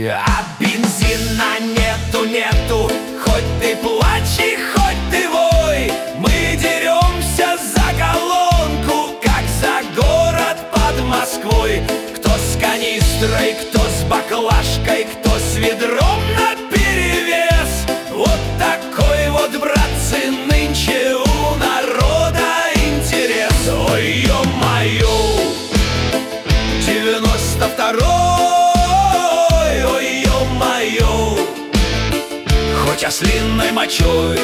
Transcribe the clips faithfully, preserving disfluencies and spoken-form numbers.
А бензина нету, нету, хоть ты плачь и хоть ты вой. Мы деремся за колонку, как за город под Москвой. Кто с канистрой, кто с баклажкой, кто с ведром наперевес. Вот такой вот, братцы, нынче у народа интерес. Ой, ё-моё, девяносто второй, ой, ё-моё, хоть ослиной мочой.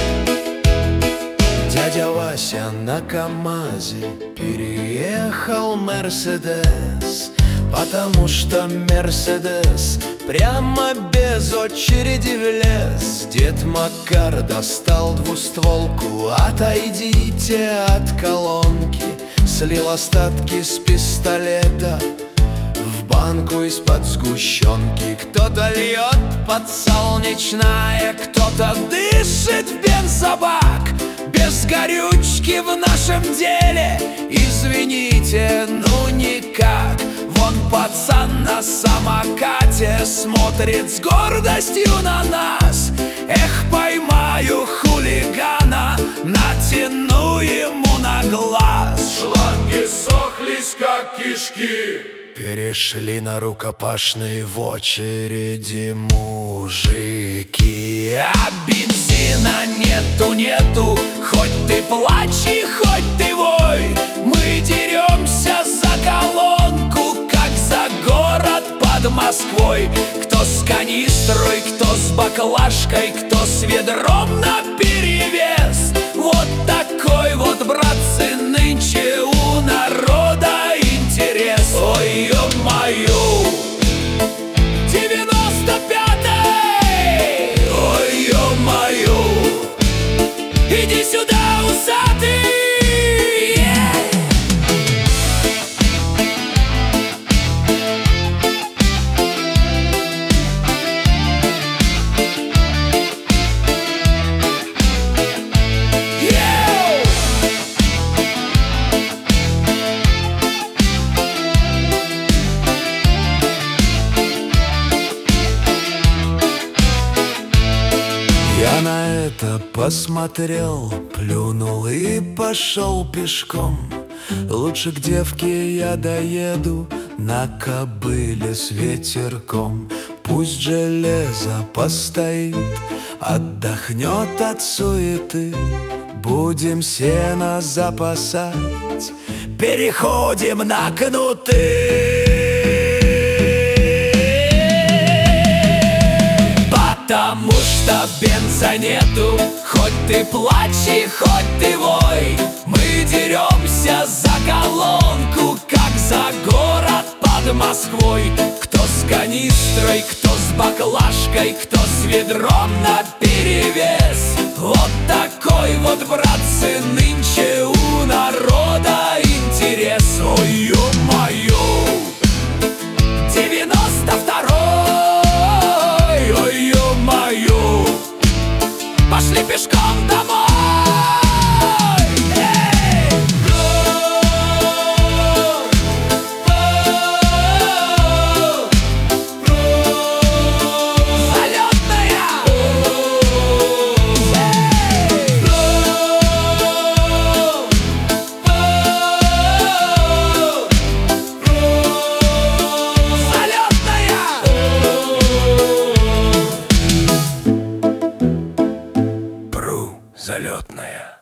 Дядя Вася на КамАЗе переехал Мерседес, потому что Мерседес прямо без очереди влез. Дед Макар достал двустволку, отойдите от колонки. Слил остатки с пистолета в банку из-под сгущенки. Кто-то льет подсолнечное, кто-то дышит в бензобак. Без горючки в нашем деле, извините, ну никак. Вон пацан на самокате смотрит с гордостью на нас. Эх, поймаю хулигана, натяну ему на глаз. Шланги сохлись, как кишки. Перешли на рукопашные в очереди мужики. А бензина нету, нету, хоть ты плачь и хоть ты вой. Мы деремся за колонку, как за город под Москвой. Кто с канистрой, кто с баклажкой, кто с ведром наперевес. Вот такой вот, братцы, нынче у народа интерес. Ой, ё-моё, девяносто пятый, ой, ё-моё, иди сюда, усатый. Я на это посмотрел, плюнул и пошел пешком. Лучше к девке я доеду на кобыле с ветерком. Пусть железо постоит, отдохнет от суеты. Будем сено запасать, переходим на кнуты. Потому что бенза нету, хоть ты плачь и хоть ты вой. Мы деремся за колонку, как за город под Москвой. Кто с канистрой, кто с баклажкой, кто с ведром наперевес. Вот такой вот, братцы, нынче у народа интерес. Ой, ё-моё, девяносто второй, ой, ё-моё, пошли пешком домой. Залетная.